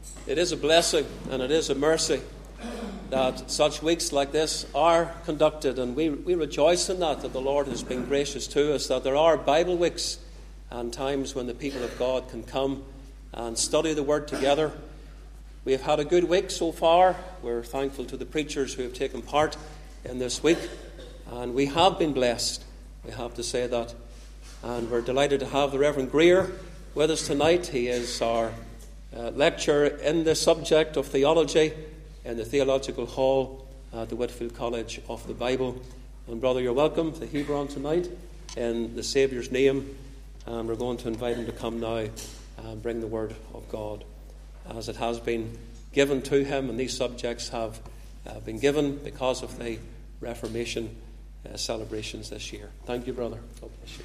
It is a blessing and it is a mercy that such weeks like this are conducted, and we rejoice in that the Lord has been gracious to us, that there are Bible weeks and times when the people of God can come and study the Word together. We have had a good week so far. We're thankful to the preachers who have taken part in this week, and we have been blessed, we have to say that. And we're delighted to have the Reverend Greer with us tonight. He is our lecturer in the subject of theology in the Theological Hall at the Whitfield College of the Bible. And brother, you're welcome to Hebron tonight in the Saviour's name. And we're going to invite him to come now and bring the Word of God as it has been given to him. And these subjects have been given because of the Reformation celebrations this year. Thank you, brother. God bless you.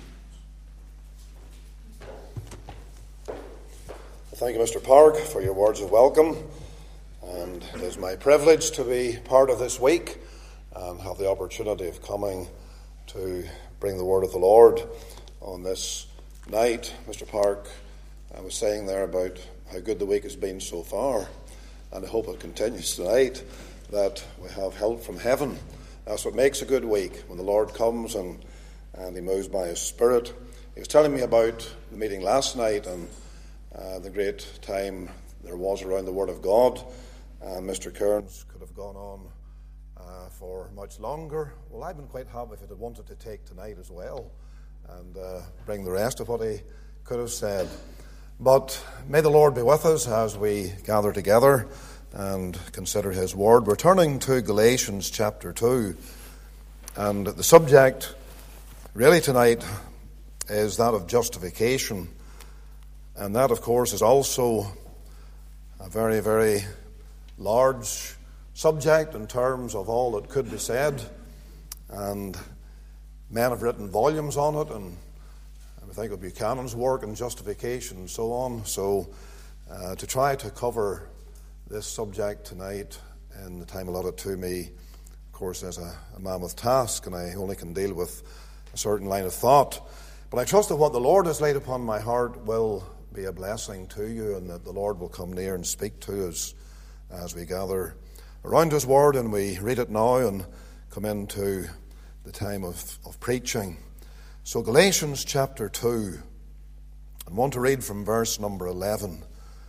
Thank you, Mr. Park, for your words of welcome. And it is my privilege to be part of this week and have the opportunity of coming to bring the word of the Lord on this night. Mr. Park, I was saying there about how good the week has been so far, and I hope it continues tonight, that we have help from heaven. That's what makes a good week, when the Lord comes and he moves by his Spirit. He was telling me about the meeting last night and the great time there was around the Word of God. Mr. Kearns could have gone on for much longer. Well, I've been quite happy if he'd have wanted to take tonight as well and bring the rest of what he could have said. But may the Lord be with us as we gather together and consider his word. We're turning to Galatians chapter 2, and the subject really tonight is that of justification. And that, of course, is also a very, very large subject in terms of all that could be said. And men have written volumes on it, and I think of Buchanan's work on justification and so on. So to try to cover this subject tonight in the time allotted to me, of course, is a mammoth task, and I only can deal with a certain line of thought. But I trust that what the Lord has laid upon my heart will be a blessing to you, and that the Lord will come near and speak to us as we gather around his word and we read it now and come into the time of preaching. So Galatians chapter 2, I want to read from verse number 11.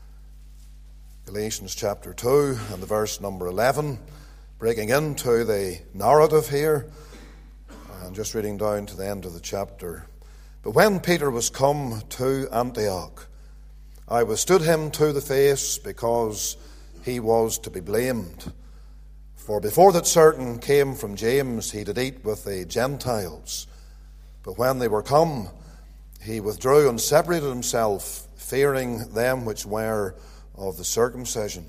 Galatians chapter 2 and the verse number 11, breaking into the narrative here and just reading down to the end of the chapter. But when Peter was come to Antioch, I withstood him to the face, because he was to be blamed. For before that certain came from James, he did eat with the Gentiles. But when they were come, he withdrew and separated himself, fearing them which were of the circumcision.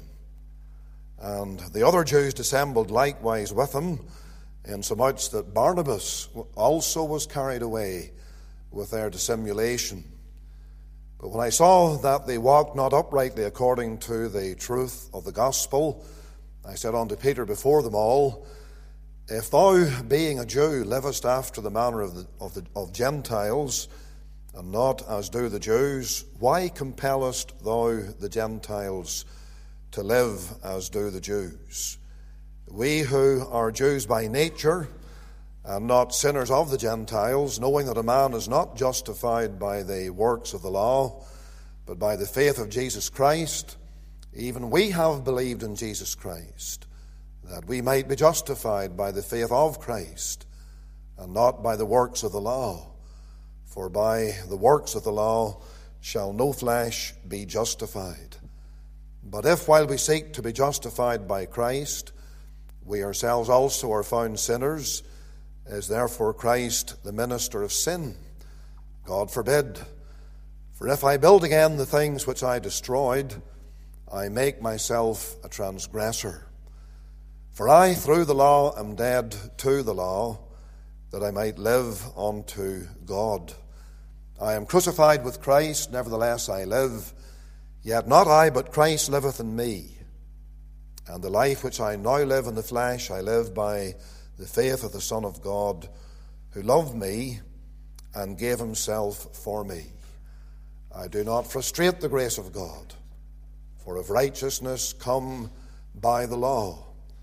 And the other Jews dissembled likewise with him, insomuch that Barnabas also was carried away with their dissimulation. But when I saw that they walked not uprightly according to the truth of the gospel, I said unto Peter before them all, If thou, being a Jew, livest after the manner of Gentiles, and not as do the Jews, why compellest thou the Gentiles to live as do the Jews? We who are Jews by nature, and not sinners of the Gentiles, knowing that a man is not justified by the works of the law, but by the faith of Jesus Christ, even we have believed in Jesus Christ, that we might be justified by the faith of Christ, and not by the works of the law. For by the works of the law shall no flesh be justified. But if while we seek to be justified by Christ, we ourselves also are found sinners, is therefore Christ the minister of sin? God forbid. For if I build again the things which I destroyed, I make myself a transgressor. For I through the law am dead to the law, that I might live unto God. I am crucified with Christ, nevertheless I live, yet not I, but Christ liveth in me. And the life which I now live in the flesh, I live by the faith of the Son of God, who loved me and gave himself for me. I do not frustrate the grace of God, For if righteousness come by the law,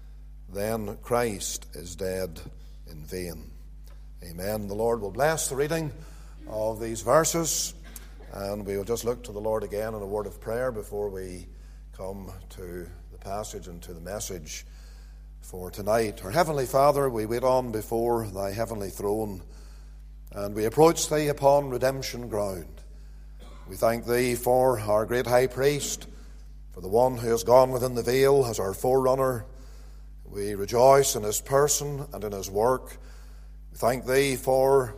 then Christ is dead in vain. Amen. The Lord will bless the reading of these verses, and we will just look to the Lord again in a word of prayer before we come to the passage and to the message for tonight. Our Heavenly Father, we wait on before thy heavenly throne, and we approach thee upon redemption ground. We thank thee for our great high priest, for the one who has gone within the veil as our forerunner. We rejoice in his person and in his work. We thank thee for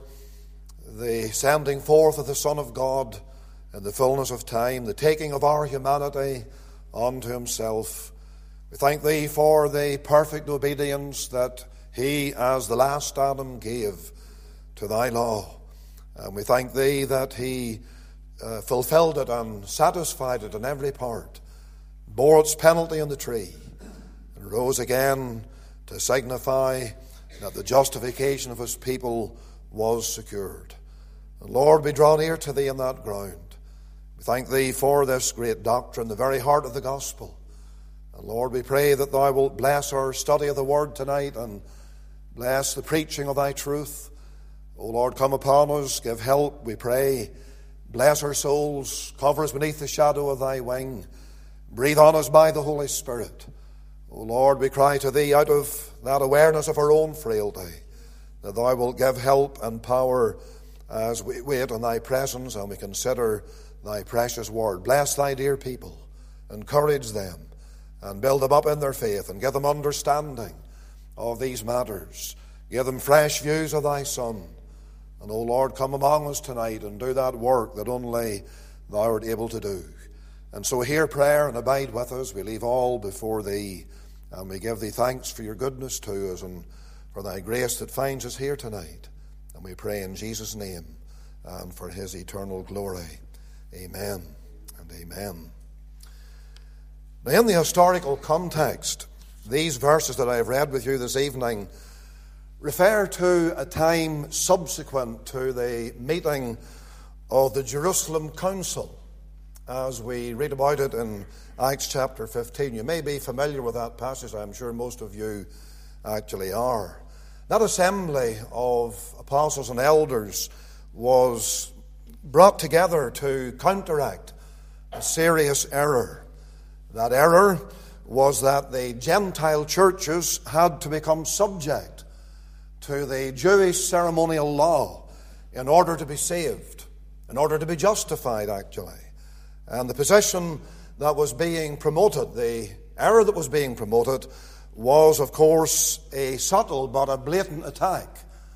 the sending forth of the Son of God in the fullness of time, the taking of our humanity unto himself. We thank thee for the perfect obedience that he, as the last Adam, gave to thy law. And we thank thee that he fulfilled it and satisfied it in every part, bore its penalty on the tree, and rose again to signify that the justification of his people was secured. And Lord, we draw near to thee in that ground. We thank thee for this great doctrine, the very heart of the gospel. And Lord, we pray that thou wilt bless our study of the word tonight and bless the preaching of thy truth. O Lord, come upon us, give help, we pray. Bless our souls, cover us beneath the shadow of thy wing. Breathe on us by the Holy Spirit. O Lord, we cry to thee out of that awareness of our own frailty, that thou wilt give help and power as we wait on thy presence and we consider thy precious word. Bless thy dear people, encourage them, and build them up in their faith, and give them understanding of these matters. Give them fresh views of thy Son. And, O Lord, come among us tonight and do that work that only thou art able to do. And so hear prayer and abide with us. We leave all before thee, and we give thee thanks for your goodness to us and for thy grace that finds us here tonight. And we pray in Jesus' name and for his eternal glory. Amen and amen. Now, in the historical context, these verses that I have read with you this evening refer to a time subsequent to the meeting of the Jerusalem Council, as we read about it in Acts chapter 15. You may be familiar with that passage. I'm sure most of you actually are. That assembly of apostles and elders was brought together to counteract a serious error. That error was that the Gentile churches had to become subject to the Jewish ceremonial law in order to be saved, in order to be justified, actually. And the position that was being promoted, the error that was being promoted, was, of course, a subtle but a blatant attack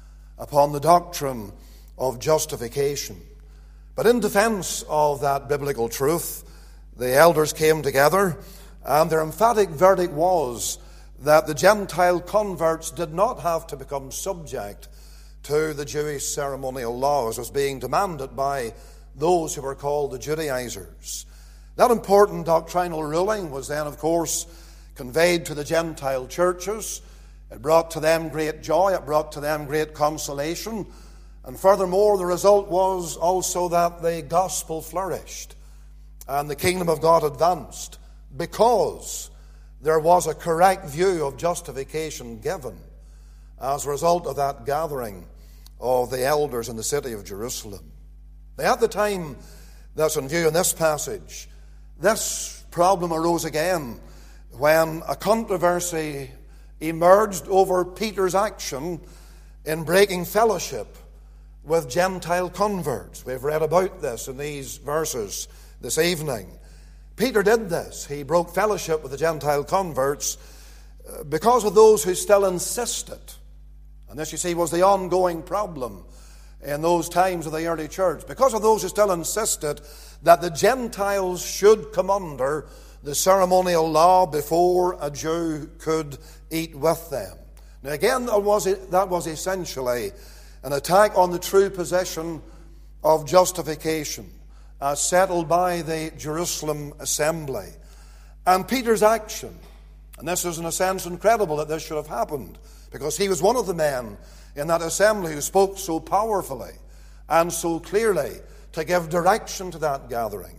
upon the doctrine of justification. But in defense of that biblical truth, the elders came together, and their emphatic verdict was that the Gentile converts did not have to become subject to the Jewish ceremonial law as was being demanded by those who were called the Judaizers. That important doctrinal ruling was then, of course, conveyed to the Gentile churches. It brought to them great joy, it brought to them great consolation, and furthermore, the result was also that the gospel flourished and the kingdom of God advanced, because there was a correct view of justification given as a result of that gathering of the elders in the city of Jerusalem. Now, at the time that's in view in this passage, this problem arose again when a controversy emerged over Peter's action in breaking fellowship with Gentile converts. We've read about this in these verses this evening. Peter did this. He broke fellowship with the Gentile converts because of those who still insisted. And this, you see, was the ongoing problem in those times of the early church. Because of those who still insisted that the Gentiles should come under the ceremonial law before a Jew could eat with them. Now again, that was essentially an attack on the true position of justification as settled by the Jerusalem assembly. And Peter's action, and this is in a sense incredible that this should have happened, because he was one of the men in that assembly who spoke so powerfully and so clearly to give direction to that gathering.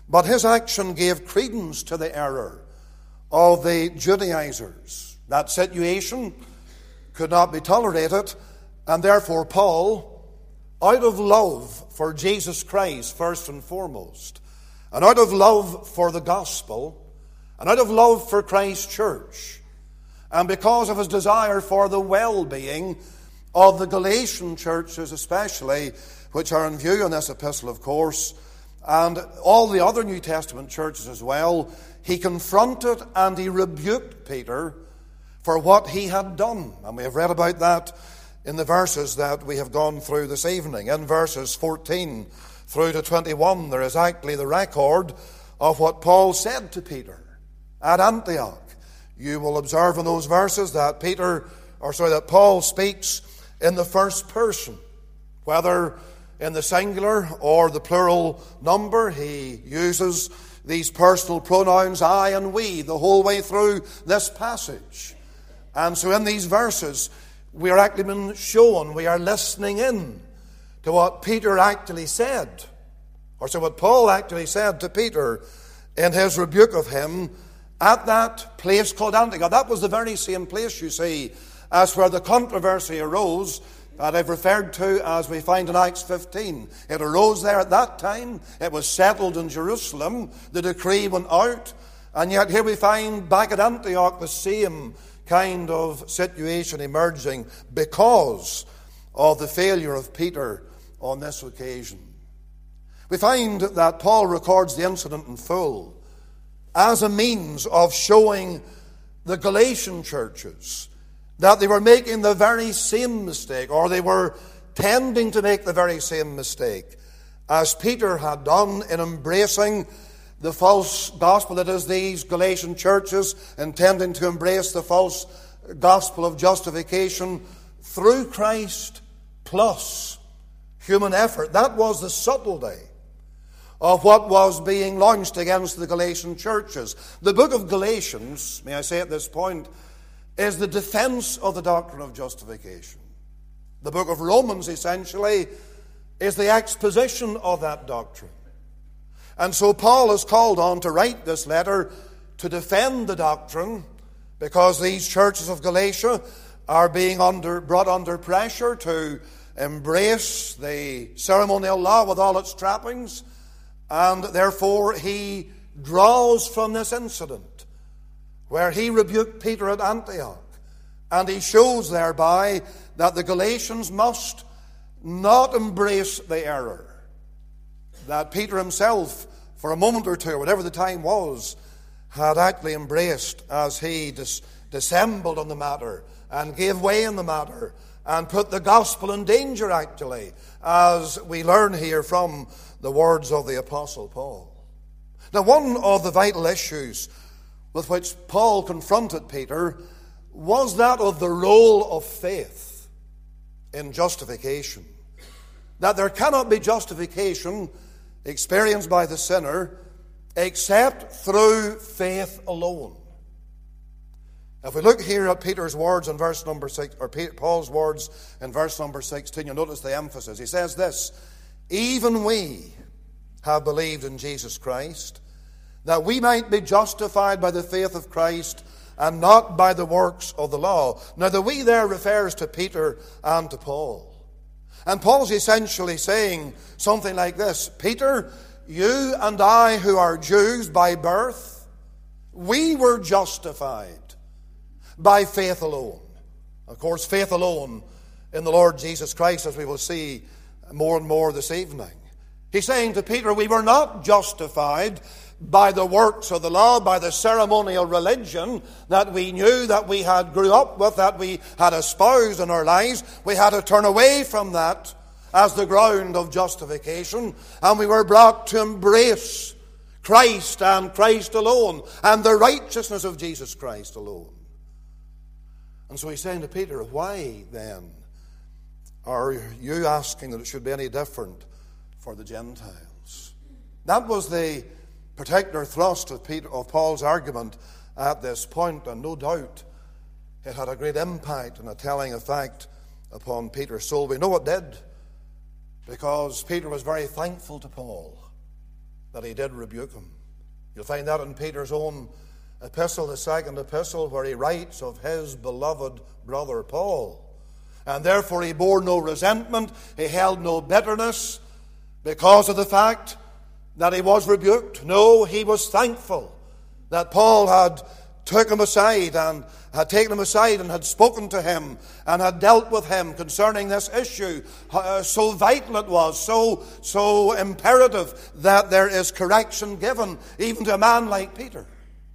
But his action gave credence to the error of the Judaizers. That situation could not be tolerated, and therefore Paul, out of love for Jesus Christ first and foremost, and out of love for the gospel, and out of love for Christ's church, and because of his desire for the well-being of the Galatian churches especially, which are in view in this epistle, of course, and all the other New Testament churches as well, he confronted and he rebuked Peter for what he had done. And we have read about that in the verses that we have gone through this evening. In verses 14 through to 21, there is actually the record of what Paul said to Peter at Antioch. You will observe in those verses that that Paul speaks in the first person, whether in the singular or the plural number. He uses these personal pronouns, I and we, the whole way through this passage. And so in these verses, we are actually being shown, we are listening in to what Peter actually said, or so what Paul actually said to Peter in his rebuke of him at that place called Antioch. That was the very same place, you see, as where the controversy arose that I've referred to as we find in Acts 15. It arose there at that time. It was settled in Jerusalem. The decree went out. And yet here we find back at Antioch the same kind of situation emerging because of the failure of Peter on this occasion. We find that Paul records the incident in full as a means of showing the Galatian churches that they were making the very same mistake, or they were tending to make the very same mistake as Peter had done in embracing the false gospel. That is, these Galatian churches intending to embrace the false gospel of justification through Christ plus human effort. That was the subtlety of what was being launched against the Galatian churches. The book of Galatians, may I say at this point, is the defense of the doctrine of justification. The book of Romans, essentially, is the exposition of that doctrine. And so Paul is called on to write this letter to defend the doctrine, because these churches of Galatia are being brought under pressure to embrace the ceremonial law with all its trappings, and therefore he draws from this incident where he rebuked Peter at Antioch, and he shows thereby that the Galatians must not embrace the error that Peter himself, for a moment or two, whatever the time was, had actually embraced as he dissembled on the matter and gave way in the matter and put the gospel in danger, actually, as we learn here from the words of the Apostle Paul. Now, one of the vital issues with which Paul confronted Peter was that of the role of faith in justification. That there cannot be justification experienced by the sinner except through faith alone. If we look here at Peter's words in verse number 6, or Paul's words in verse number 16, you'll notice the emphasis. He says this: even we have believed in Jesus Christ, that we might be justified by the faith of Christ and not by the works of the law. Now the we there refers to Peter and to Paul. And Paul's essentially saying something like this: Peter, you and I who are Jews by birth, we were justified by faith alone. Of course, faith alone in the Lord Jesus Christ, as we will see more and more this evening. He's saying to Peter, we were not justified by the works of the law, by the ceremonial religion that we knew, that we had grew up with, that we had espoused in our lives. We had to turn away from that as the ground of justification, and we were brought to embrace Christ and Christ alone, and the righteousness of Jesus Christ alone. And so he's saying to Peter, why then are you asking that it should be any different for the Gentiles? That was the particular thrust of Paul's argument at this point, and no doubt it had a great impact and a telling effect upon Peter's soul. We know it did, because Peter was very thankful to Paul that he did rebuke him. You'll find that in Peter's own epistle, the second epistle, where he writes of his beloved brother Paul. And therefore he bore no resentment, he held no bitterness because of the fact that he was rebuked. No, he was thankful that Paul had taken him aside and had spoken to him and had dealt with him concerning this issue. So vital it was, so imperative that there is correction given even to a man like Peter.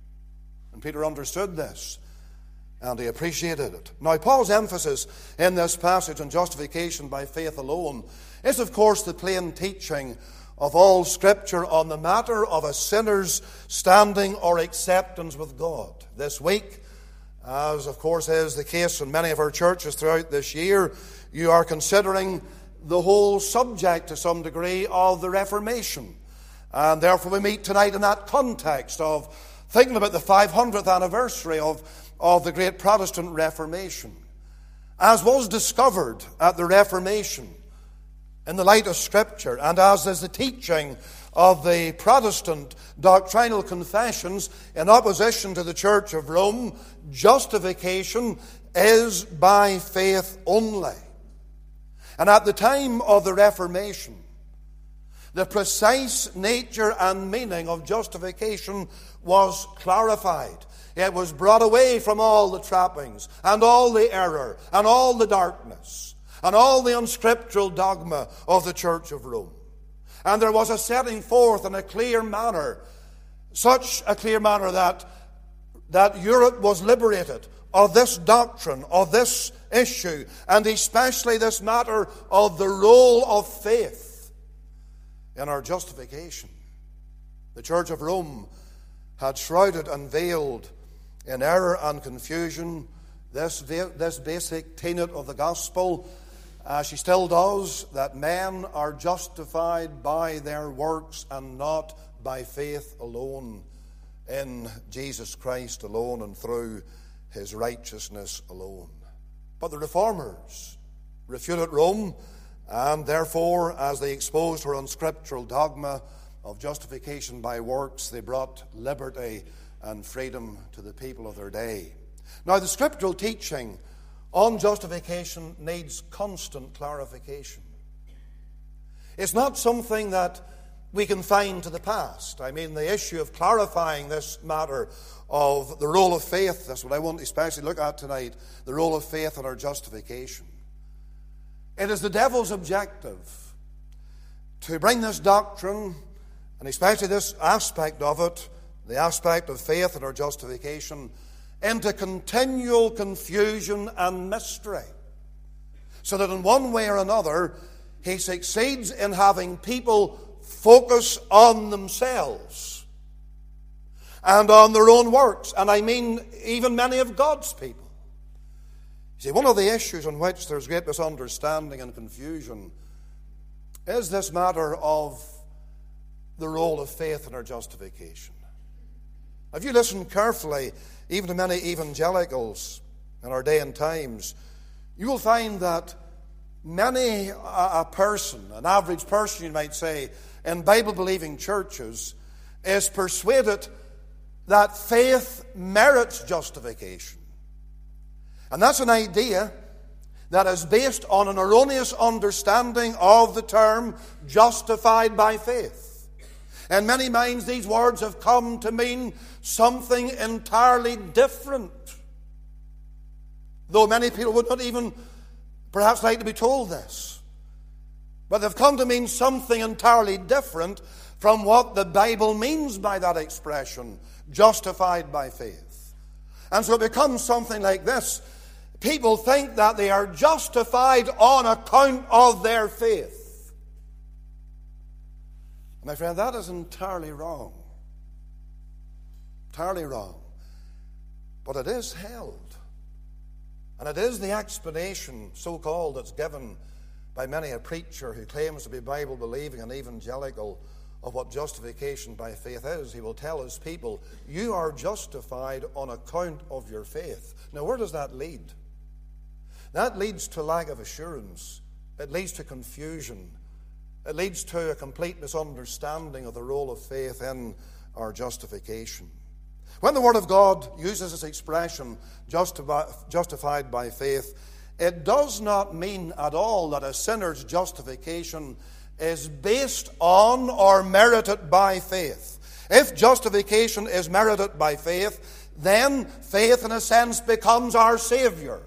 And Peter understood this, and he appreciated it. Now, Paul's emphasis in this passage on justification by faith alone is, of course, the plain teaching of all Scripture on the matter of a sinner's standing or acceptance with God. This week, as of course is the case in many of our churches throughout this year, you are considering the whole subject to some degree of the Reformation. And therefore we meet tonight in that context of thinking about the 500th anniversary of the great Protestant Reformation. As was discovered at the Reformation in the light of Scripture, and as is the teaching of the Protestant doctrinal confessions in opposition to the Church of Rome, justification is by faith only. And at the time of the Reformation, the precise nature and meaning of justification was clarified. It was brought away from all the trappings and all the error and all the darkness and all the unscriptural dogma of the Church of Rome. And there was a setting forth in a clear manner, such a clear manner that Europe was liberated of this doctrine, of this issue, and especially this matter of the role of faith in our justification. The Church of Rome had shrouded and veiled in error and confusion this basic tenet of the gospel, as she still does, that men are justified by their works and not by faith alone, in Jesus Christ alone and through his righteousness alone. But the Reformers refuted Rome, and therefore, as they exposed her unscriptural dogma of justification by works, they brought liberty and freedom to the people of their day. Now, the scriptural teaching on justification needs constant clarification. It's not something that we confine to the past. I mean, the issue of clarifying this matter of the role of faith, that's what I want to especially look at tonight, the role of faith in our justification. It is the devil's objective to bring this doctrine, and especially this aspect of it, the aspect of faith in our justification, into continual confusion and mystery, so that in one way or another he succeeds in having people focus on themselves and on their own works, and I mean even many of God's people. You see, one of the issues on which there's great misunderstanding and confusion is this matter of the role of faith in our justification. If you listen carefully, even to many evangelicals in our day and times, you will find that many a person, an average person you might say, in Bible-believing churches is persuaded that faith merits justification. And that's an idea that is based on an erroneous understanding of the term justified by faith. In many minds, these words have come to mean something entirely different, though many people would not even perhaps like to be told this. But they've come to mean something entirely different from what the Bible means by that expression, justified by faith. And so it becomes something like this. People think that they are justified on account of their faith. My friend, that is entirely wrong. Entirely wrong. But it is held. And it is the explanation, so-called, that's given by many a preacher who claims to be Bible-believing and evangelical of what justification by faith is. He will tell his people, you are justified on account of your faith. Now, where does that lead? That leads to lack of assurance. It leads to confusion. It leads to a complete misunderstanding of the role of faith in our justification. When the Word of God uses this expression, justified by faith, it does not mean at all that a sinner's justification is based on or merited by faith. If justification is merited by faith, then faith in a sense becomes our Savior.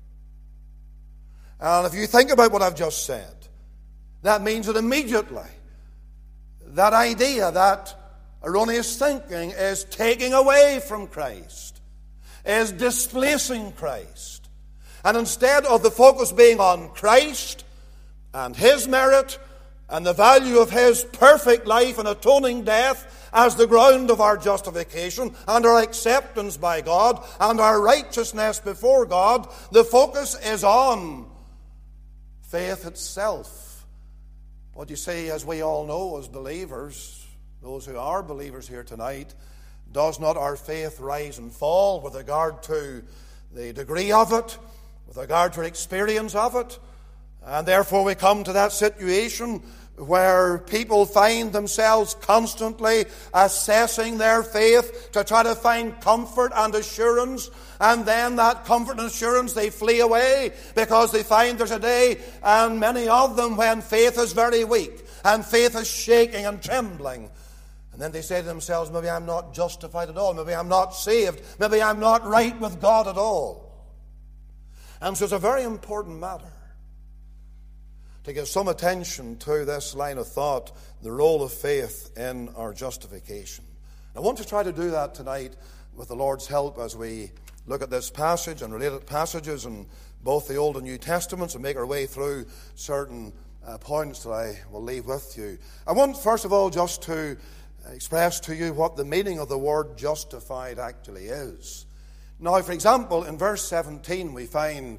And if you think about what I've just said, that means that immediately that idea, that erroneous thinking is taking away from Christ, is displacing Christ. And instead of the focus being on Christ and His merit and the value of His perfect life and atoning death as the ground of our justification and our acceptance by God and our righteousness before God, the focus is on faith itself. What you see, as we all know as believers, those who are believers here tonight, does not our faith rise and fall with regard to the degree of it, with regard to experience of it? And therefore we come to that situation where people find themselves constantly assessing their faith to try to find comfort and assurance, and then that comfort and assurance they flee away because they find there's a day, and many of them, when faith is very weak and faith is shaking and trembling, and then they say to themselves, maybe I'm not justified at all, maybe I'm not saved, maybe I'm not right with God at all. And so it's a very important matter to give some attention to this line of thought, the role of faith in our justification. I want to try to do that tonight with the Lord's help as we look at this passage and related passages in both the Old and New Testaments and make our way through certain points that I will leave with you. I want, first of all, just to express to you what the meaning of the word justified actually is. Now, for example, in verse 16 we find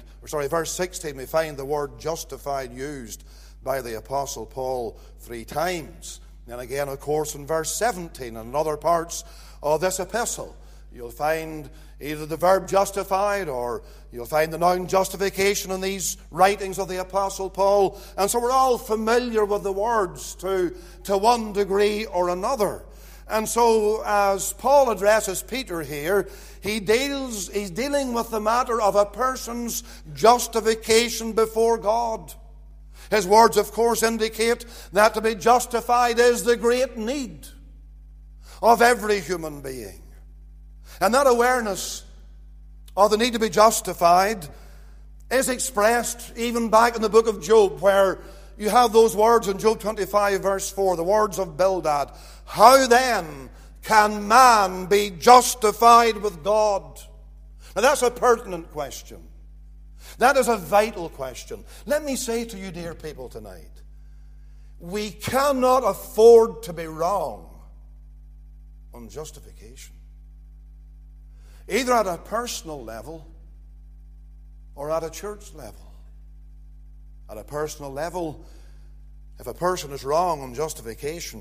the word justified used by the Apostle Paul 3 times. And again, of course, in verse 17 and in other parts of this epistle, you'll find either the verb justified or you'll find the noun justification in these writings of the Apostle Paul. And so we're all familiar with the words to one degree or another. And so as Paul addresses Peter here, he's dealing with the matter of a person's justification before God. His words, of course, indicate that to be justified is the great need of every human being. And that awareness of the need to be justified is expressed even back in the book of Job, where you have those words in Job 25, verse 4, the words of Bildad. How then can man be justified with God? Now that's a pertinent question. That is a vital question. Let me say to you, dear people, tonight, we cannot afford to be wrong on justification, either at a personal level or at a church level. At a personal level, if a person is wrong on justification,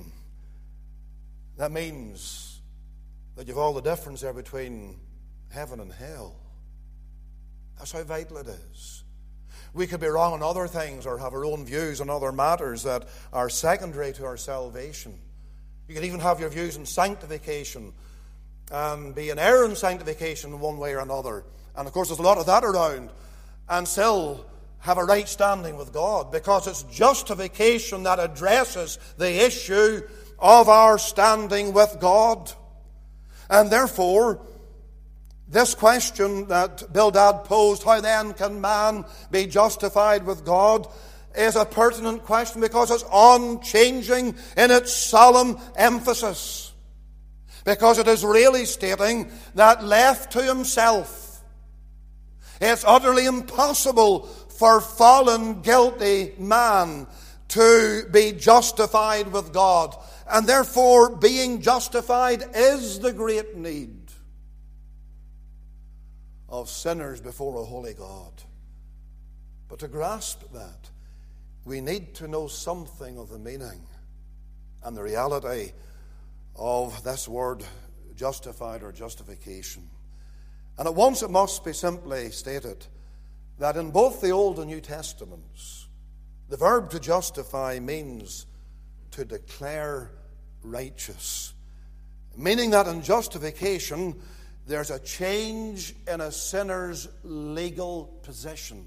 that means that you've all the difference there between heaven and hell. That's how vital it is. We could be wrong on other things or have our own views on other matters that are secondary to our salvation. You could even have your views on sanctification and be in error in sanctification in one way or another. And of course there's a lot of that around, and still have a right standing with God, because it's justification that addresses the issue of our standing with God. And therefore, this question that Bildad posed, how then can man be justified with God, is a pertinent question because it's unchanging in its solemn emphasis. Because it is really stating that left to himself, it's utterly impossible for fallen, guilty man to be justified with God. And therefore, being justified is the great need of sinners before a holy God. But to grasp that, we need to know something of the meaning and the reality of this word justified or justification. And at once it must be simply stated that in both the Old and New Testaments, The verb to justify means to declare righteous, meaning that in justification there's a change in a sinner's legal position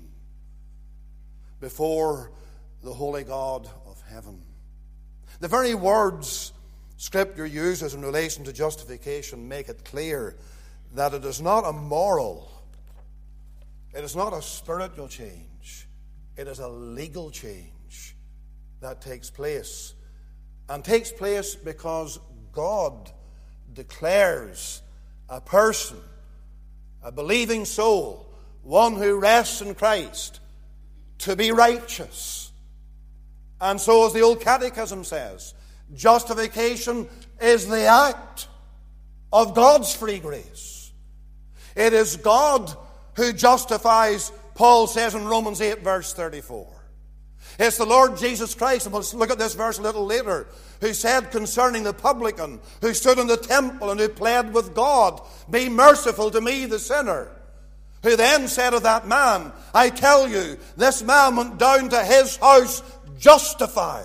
before the holy God of heaven. The very words Scripture uses in relation to justification make it clear that it is not a moral, it is not a spiritual change, it is a legal change that takes place. And takes place because God declares a person, a believing soul, one who rests in Christ, to be righteous. And so, as the Old Catechism says, justification is the act of God's free grace. It is God who justifies, Paul says in Romans 8, verse 34. It's the Lord Jesus Christ, and we'll look at this verse a little later, who said concerning the publican who stood in the temple and who pled with God, "Be merciful to me, the sinner." Who then said of that man, "I tell you, this man went down to his house justified."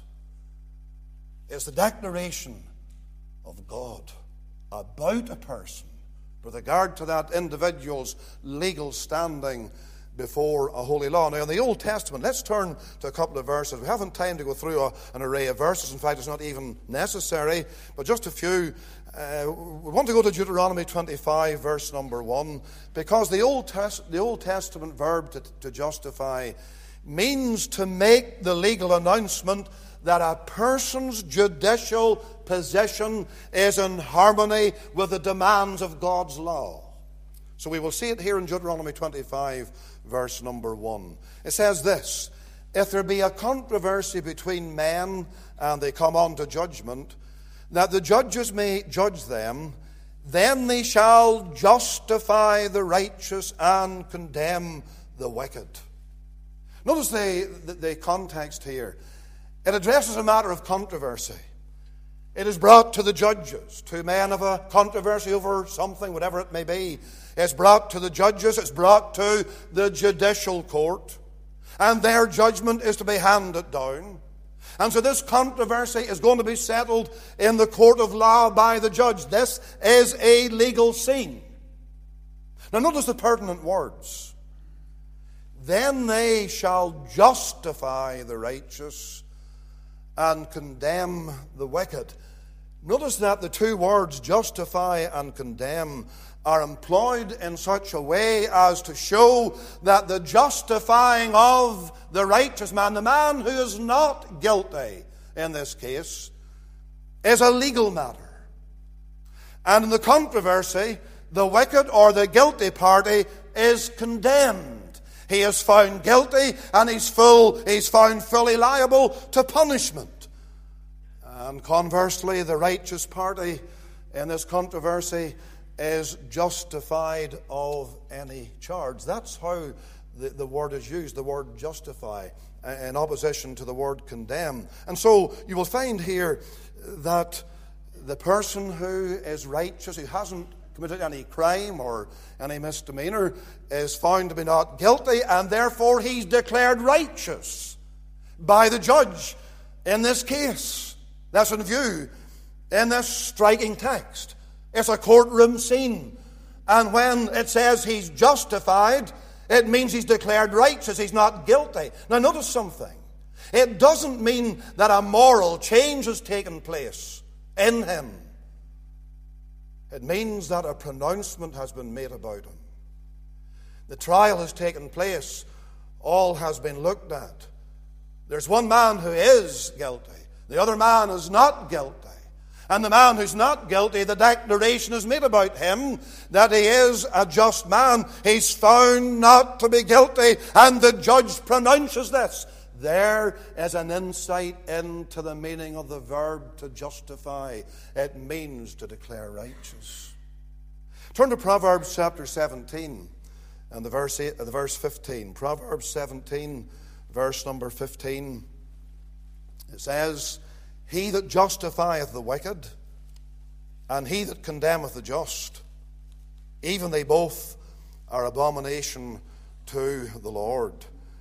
It's the declaration of God about a person with regard to that individual's legal standing before a holy law. Now, in the Old Testament, let's turn to a couple of verses. We haven't time to go through an array of verses. In fact, it's not even necessary, but just a few. We want to go to Deuteronomy 25, verse number 1, because the Old Testament verb to justify means to make the legal announcement that a person's judicial position is in harmony with the demands of God's law. So we will see it here in Deuteronomy 25, verse number 1. It says this: "If there be a controversy between men, and they come on to judgment, that the judges may judge them, then they shall justify the righteous and condemn the wicked." Notice the context here. It addresses a matter of controversy. It is brought to the judges. Two men have a controversy over something, whatever it may be. It's brought to the judges. It's brought to the judicial court. And their judgment is to be handed down. And so this controversy is going to be settled in the court of law by the judge. This is a legal scene. Now notice the pertinent words. "Then they shall justify the righteous and condemn the wicked." Notice that the two words justify and condemn are employed in such a way as to show that the justifying of the righteous man, the man who is not guilty in this case, is a legal matter. And in the controversy, the wicked or the guilty party is condemned. He is found guilty and he's found fully liable to punishment. And conversely, the righteous party in this controversy is justified of any charge. That's how the word is used, the word justify, in opposition to the word condemn. And so you will find here that the person who is righteous, who hasn't committed any crime or any misdemeanor, is found to be not guilty, and therefore he's declared righteous by the judge in this case. That's in view in this striking text. It's a courtroom scene. And when it says he's justified, it means he's declared righteous. He's not guilty. Now notice something. It doesn't mean that a moral change has taken place in him. It means that a pronouncement has been made about him. The trial has taken place. All has been looked at. There's one man who is guilty. The other man is not guilty. And the man who's not guilty, the declaration is made about him that he is a just man. He's found not to be guilty, and the judge pronounces this. There is an insight into the meaning of the verb to justify. It means to declare righteous. Turn to Proverbs chapter 17 and the verse 15. Proverbs 17, verse number 15. It says, "He that justifieth the wicked, and he that condemneth the just, even they both are abomination to the Lord."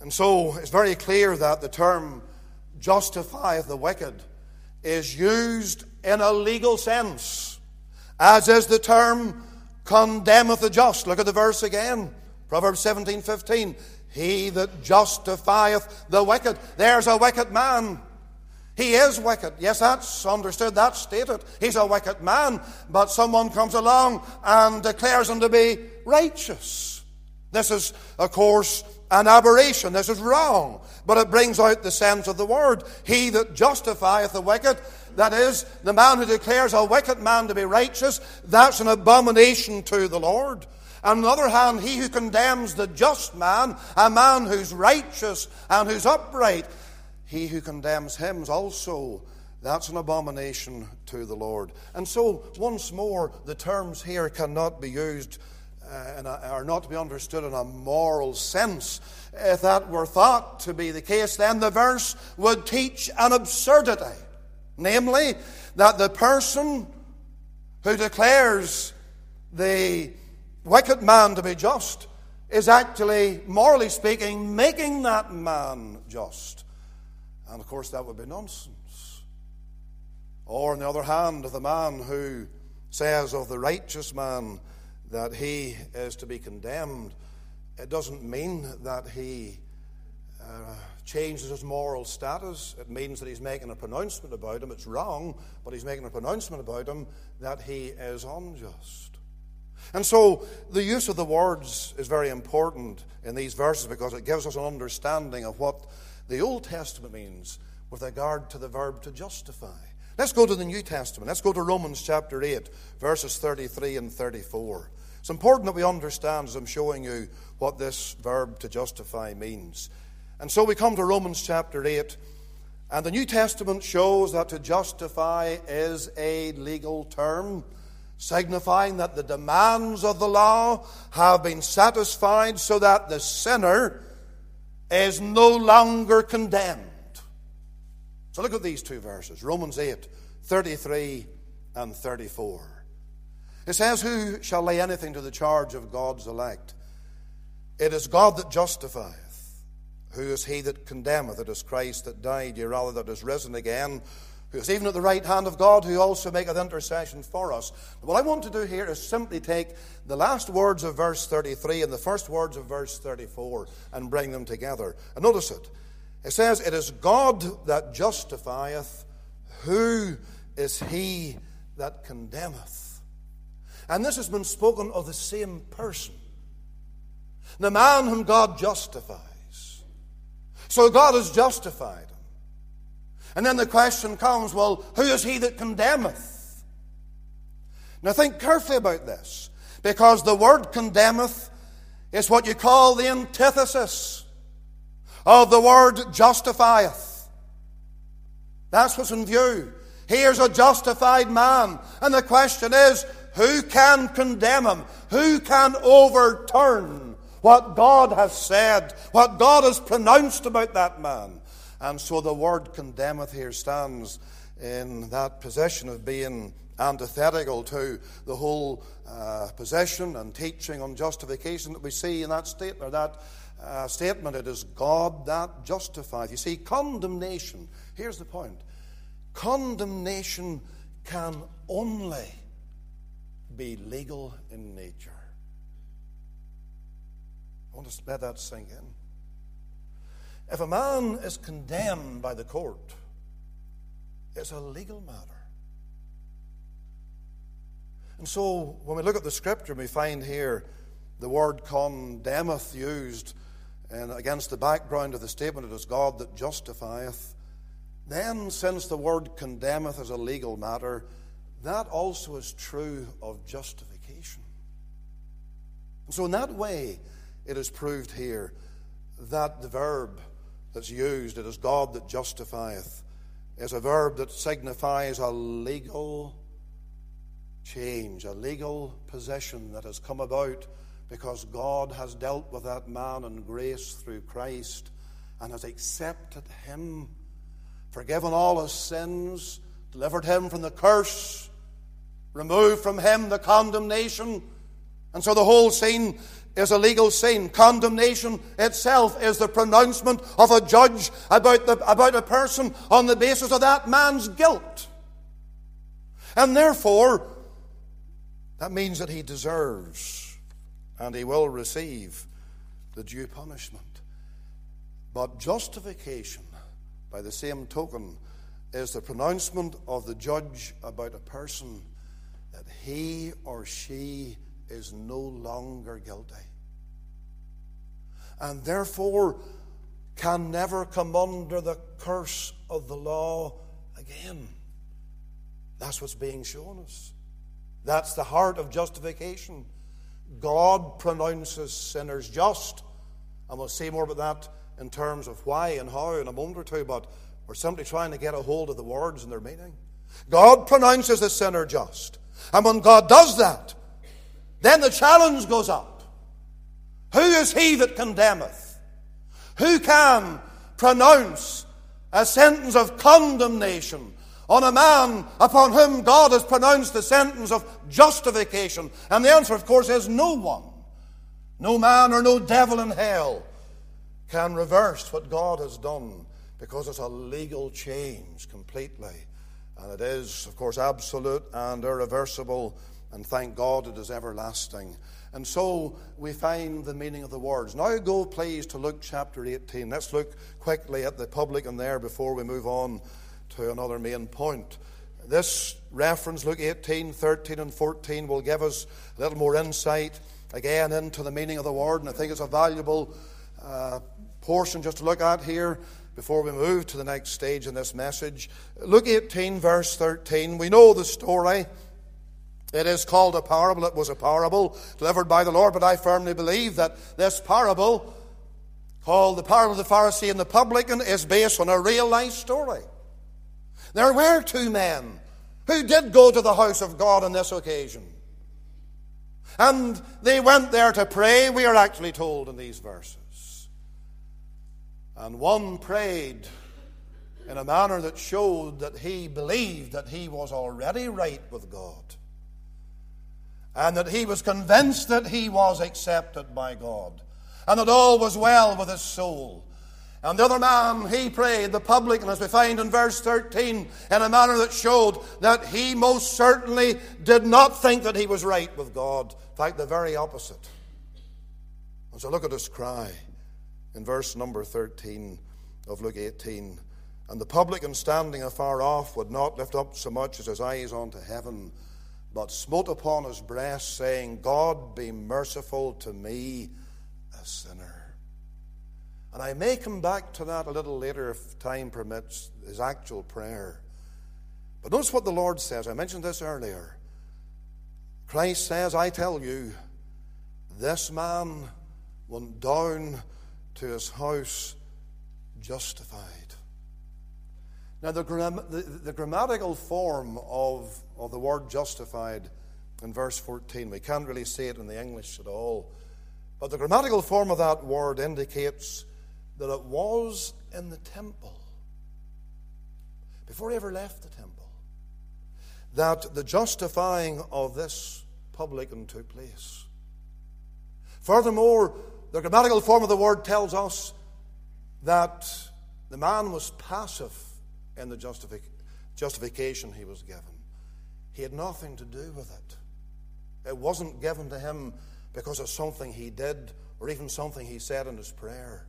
And so it's very clear that the term justifieth the wicked is used in a legal sense, as is the term condemneth the just. Look at the verse again. Proverbs 17:15. He that justifieth the wicked. There's a wicked man. He is wicked. Yes, that's understood, that's stated. He's a wicked man, but someone comes along and declares him to be righteous. This is, of course, an aberration. This is wrong. But it brings out the sense of the word. He that justifieth the wicked, that is, the man who declares a wicked man to be righteous, that's an abomination to the Lord. On the other hand, he who condemns the just man, a man who's righteous and who's upright, he who condemns him is also, that's an abomination to the Lord. And so, once more, the terms here cannot be used are not to be understood in a moral sense. If that were thought to be the case, then the verse would teach an absurdity. Namely, that the person who declares the wicked man to be just is actually, morally speaking, making that man just. And of course that would be nonsense. Or on the other hand, the man who says of the righteous man that he is to be condemned, it doesn't mean that he changes his moral status. It means that he's making a pronouncement about him. It's wrong, but he's making a pronouncement about him that he is unjust. And so the use of the words is very important in these verses because it gives us an understanding of what the Old Testament means with regard to the verb to justify. Let's go to the New Testament. Let's go to Romans chapter 8, verses 33 and 34. It's important that we understand, as I'm showing you, what this verb to justify means. And so we come to Romans chapter 8, and the New Testament shows that to justify is a legal term, signifying that the demands of the law have been satisfied so that the sinner is no longer condemned. So look at these two verses, Romans 8, 33 and 34. It says, who shall lay anything to the charge of God's elect? It is God that justifieth. Who is he that condemneth? It is Christ that died, yea, rather that is risen again, who is even at the right hand of God, who also maketh intercession for us. What I want to do here is simply take the last words of verse 33 and the first words of verse 34 and bring them together. And notice it. It says, it is God that justifieth. Who is he that condemneth? And this has been spoken of the same person. The man whom God justifies. So God has justified him. And then the question comes, well, who is he that condemneth? Now think carefully about this, because the word condemneth is what you call the antithesis of the word justifieth. That's what's in view. Here's a justified man, and the question is, who can condemn him? Who can overturn what God has said, what God has pronounced about that man? And so the word condemneth here stands in that position of being antithetical to the whole position and teaching on justification that we see in that statement. Statement, it is God that justifieth. You see, condemnation, here's the point. Condemnation can only be legal in nature. I want to let that sink in. If a man is condemned by the court, it's a legal matter. And so when we look at the scripture, we find here the word condemneth used and against the background of the statement, it is God that justifieth. Then, since the word condemneth is a legal matter, that also is true of justification. And so in that way, it is proved here that the verb that's used, it is God that justifieth, is a verb that signifies a legal change, a legal position that has come about because God has dealt with that man in grace through Christ and has accepted him, forgiven all his sins, delivered him from the curse, removed from him the condemnation. And so the whole scene is a legal scene. Condemnation itself is the pronouncement of a judge about a person on the basis of that man's guilt. And therefore, that means that he deserves and he will receive the due punishment. But justification, by the same token, is the pronouncement of the judge about a person that he or she is no longer guilty, and therefore can never come under the curse of the law again. That's what's being shown us. That's the heart of justification. God pronounces sinners just, and we'll see more about that in terms of why and how in a moment or two, but we're simply trying to get a hold of the words and their meaning. God pronounces the sinner just, and when God does that, then the challenge goes up. Who is he that condemneth? Who can pronounce a sentence of condemnation on a man upon whom God has pronounced the sentence of justification? And the answer, of course, is no one. No man or no devil in hell can reverse what God has done, because it's a legal change completely. And it is, of course, absolute and irreversible, and thank God it is everlasting. And so we find the meaning of the words. Now go, please, to Luke chapter 18. Let's look quickly at the publican there before we move on to another main point. This reference, Luke 18, 13 and 14, will give us a little more insight again into the meaning of the word, and I think it's a valuable portion just to look at here before we move to the next stage in this message. Luke 18, verse 13, we know the story. It is called a parable. It was a parable delivered by the Lord, but I firmly believe that this parable, called the parable of the Pharisee and the publican, is based on a real life story. There were two men who did go to the house of God on this occasion. And they went there to pray, we are actually told in these verses. And one prayed in a manner that showed that he believed that he was already right with God, and that he was convinced that he was accepted by God, and that all was well with his soul. And the other man, he prayed, the publican, as we find in verse 13, in a manner that showed that he most certainly did not think that he was right with God. In fact, the very opposite. And so look at his cry in verse number 13 of Luke 18. And the publican, standing afar off, would not lift up so much as his eyes unto heaven, but smote upon his breast, saying, God, be merciful to me, a sinner. And I may come back to that a little later if time permits, his actual prayer. But notice what the Lord says. I mentioned this earlier. Christ says, I tell you, this man went down to his house justified. Now, the grammatical form of the word justified in verse 14, we can't really say it in the English at all, but the grammatical form of that word indicates that it was in the temple, before he ever left the temple, that the justifying of this publican took place. Furthermore, the grammatical form of the word tells us that the man was passive in the justification he was given. He had nothing to do with it. It wasn't given to him because of something he did or even something he said in his prayer.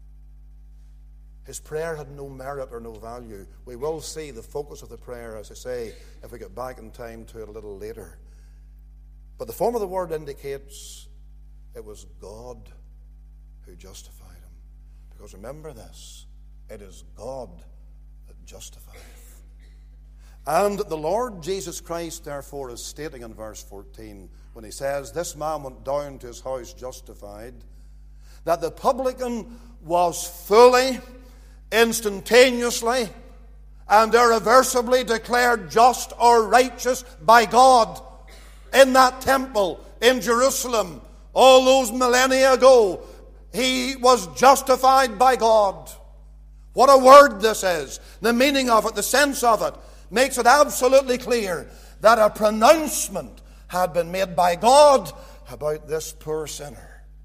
His prayer had no merit or no value. We will see the focus of the prayer, as I say, if we get back in time to it a little later. But the form of the word indicates it was God who justified him. Because remember this, it is God that justifieth. And the Lord Jesus Christ, therefore, is stating in verse 14, when he says, this man went down to his house justified, that the publican was fully, instantaneously, and irreversibly declared just or righteous by God in that temple in Jerusalem all those millennia ago. He was justified by God. What a word this is. The meaning of it, the sense of it, makes it absolutely clear that a pronouncement had been made by God about this poor sinner.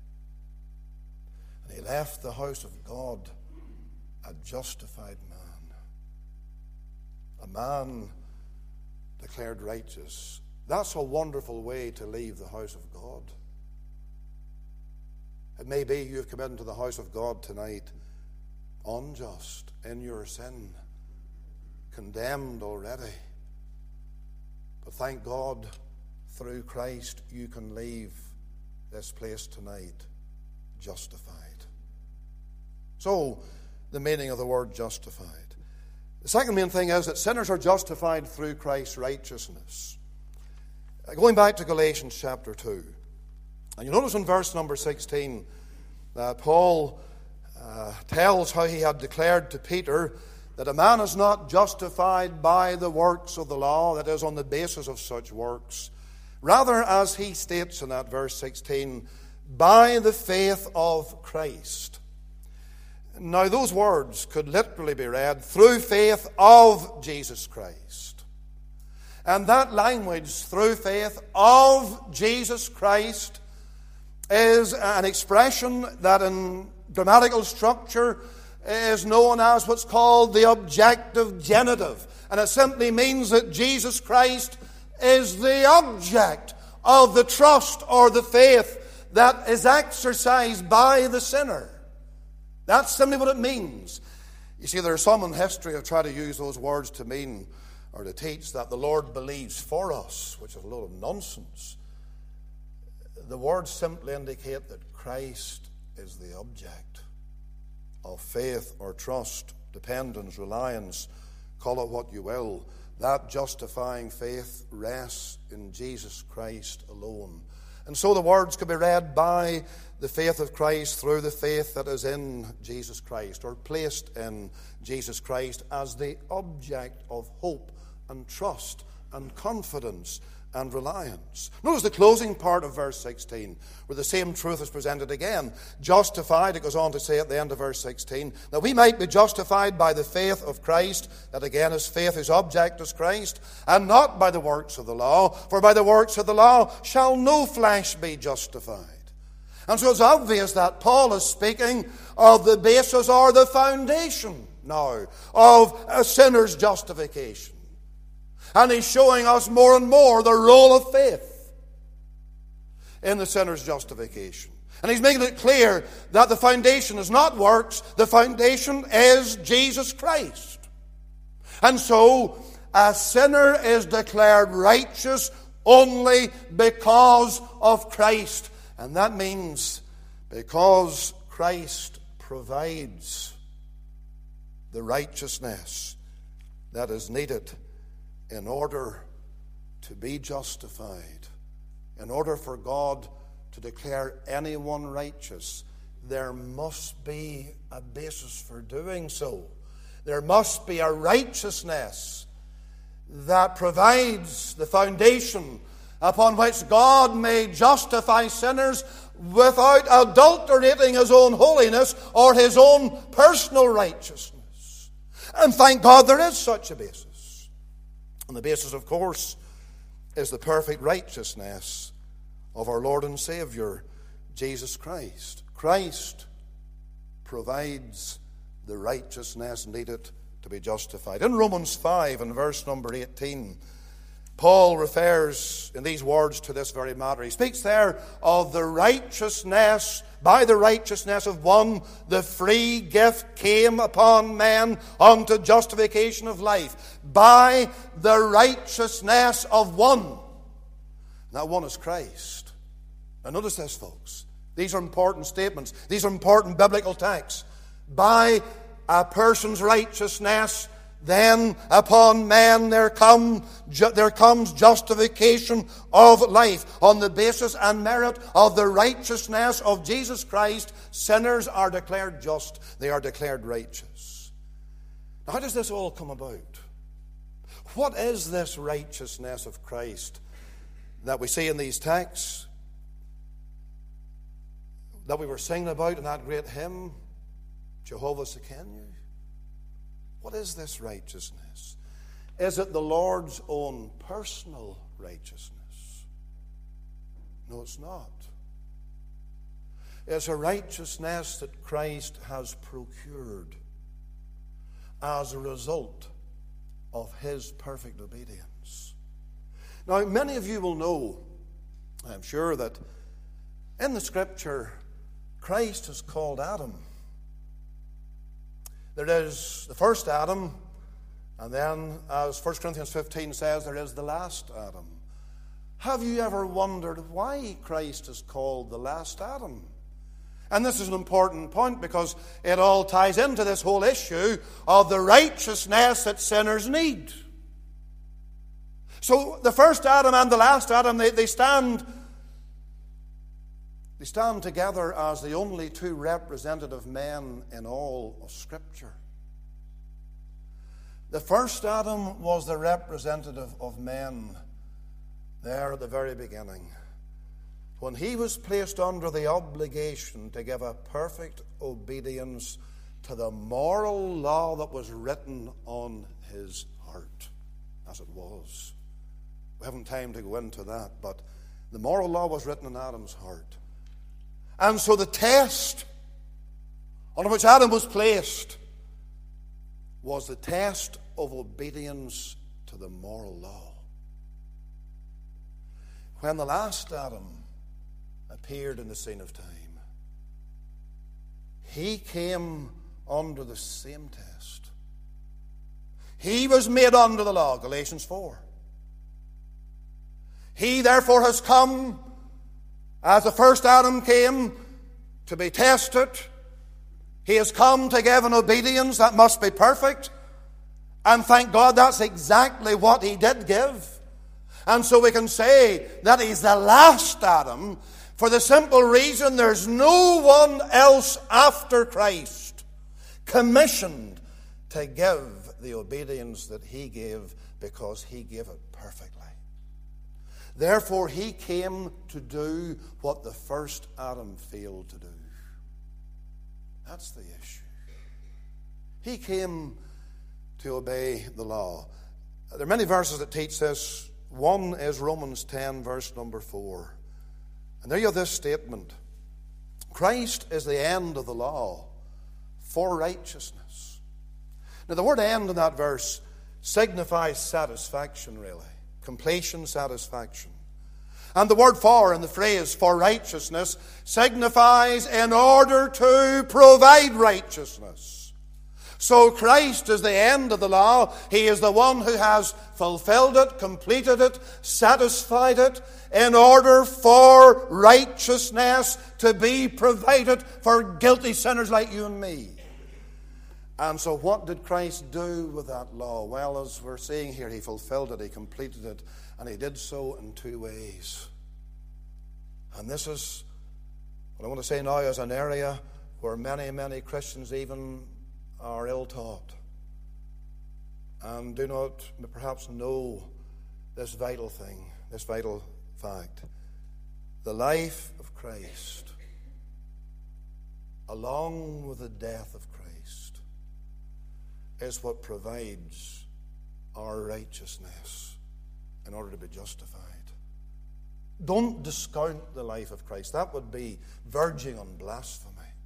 He left the house of God a justified man. A man declared righteous. That's a wonderful way to leave the house of God. It may be you've come into the house of God tonight unjust in your sin, condemned already. But thank God, through Christ, you can leave this place tonight justified. So, the meaning of the word justified. The second main thing is that sinners are justified through Christ's righteousness. Going back to Galatians chapter 2, and you notice in verse number 16 that Paul tells how he had declared to Peter that a man is not justified by the works of the law, that is, on the basis of such works. Rather, as he states in that verse 16, by the faith of Christ. Now, those words could literally be read, through faith of Jesus Christ. And that language, through faith of Jesus Christ, is an expression that in grammatical structure is known as what's called the objective genitive. And it simply means that Jesus Christ is the object of the trust or the faith that is exercised by the sinner. That's simply what it means. You see, there are some in history who try to use those words to mean or to teach that the Lord believes for us, which is a load of nonsense. The words simply indicate that Christ is the object of faith or trust, dependence, reliance, call it what you will. That justifying faith rests in Jesus Christ alone. And so the words can be read by the faith of Christ through the faith that is in Jesus Christ, or placed in Jesus Christ as the object of hope and trust and confidence and reliance. Notice the closing part of verse 16, where the same truth is presented again. Justified, it goes on to say at the end of verse 16, that we might be justified by the faith of Christ, that again his faith, his object is Christ, and not by the works of the law, for by the works of the law shall no flesh be justified. And so it's obvious that Paul is speaking of the basis or the foundation now of a sinner's justification. And he's showing us more and more the role of faith in the sinner's justification. And he's making it clear that the foundation is not works, the foundation is Jesus Christ. And so a sinner is declared righteous only because of Christ. And that means because Christ provides the righteousness that is needed in order to be justified. In order for God to declare anyone righteous, there must be a basis for doing so. There must be a righteousness that provides the foundation upon which God may justify sinners without adulterating his own holiness or his own personal righteousness. And thank God there is such a basis. And the basis, of course, is the perfect righteousness of our Lord and Savior, Jesus Christ. Christ provides the righteousness needed to be justified. In Romans 5 and verse number 18, Paul refers in these words to this very matter. He speaks there of the righteousness, by the righteousness of one, the free gift came upon men unto justification of life. By the righteousness of one. That one is Christ. Now notice this, folks. These are important statements. These are important biblical texts. By a person's righteousness, then upon man there comes justification of life. On the basis and merit of the righteousness of Jesus Christ, sinners are declared just. They are declared righteous. Now, how does this all come about? What is this righteousness of Christ that we see in these texts, that we were singing about in that great hymn, Jehovah Sekenu? What is this righteousness? Is it the Lord's own personal righteousness? No, it's not. is a righteousness that Christ has procured as a result of his perfect obedience. Now, many of you will know, I'm sure, that in the Scripture, Christ is called Adam. There is the first Adam, and then, as 1 Corinthians 15 says, there is the last Adam. Have you ever wondered why Christ is called the last Adam? And this is an important point because it all ties into this whole issue of the righteousness that sinners need. So the first Adam and the last Adam, they stand together as the only two representative men in all of Scripture. The first Adam was the representative of men there at the very beginning, when he was placed under the obligation to give a perfect obedience to the moral law that was written on his heart, as it was. We haven't time to go into that, but the moral law was written in Adam's heart. And so the test on which Adam was placed was the test of obedience to the moral law. When the last Adam appeared in the scene of time, he came under the same test. He was made under the law, Galatians 4. He therefore has come, as the first Adam came, to be tested. He has come to give an obedience that must be perfect. And thank God that's exactly what he did give. And so we can say that he's the last Adam for the simple reason there's no one else after Christ commissioned to give the obedience that he gave, because he gave it perfectly. Therefore, he came to do what the first Adam failed to do. That's the issue. He came to obey the law. There are many verses that teach this. One is Romans 10, verse number 4. And there you have this statement: Christ is the end of the law for righteousness. Now, the word end in that verse signifies satisfaction, really. Completion, satisfaction. And the word for in the phrase for righteousness signifies in order to provide righteousness. So Christ is the end of the law. He is the one who has fulfilled it, completed it, satisfied it, in order for righteousness to be provided for guilty sinners like you and me. And so what did Christ do with that law? Well, as we're seeing here, he fulfilled it, he completed it, and he did so in two ways. And this is what I want to say now is an area where many, many Christians even are ill-taught and do not perhaps know this vital thing, this vital fact. The life of Christ, along with the death of Christ, is what provides our righteousness in order to be justified. Don't discount the life of Christ. That would be verging on blasphemy.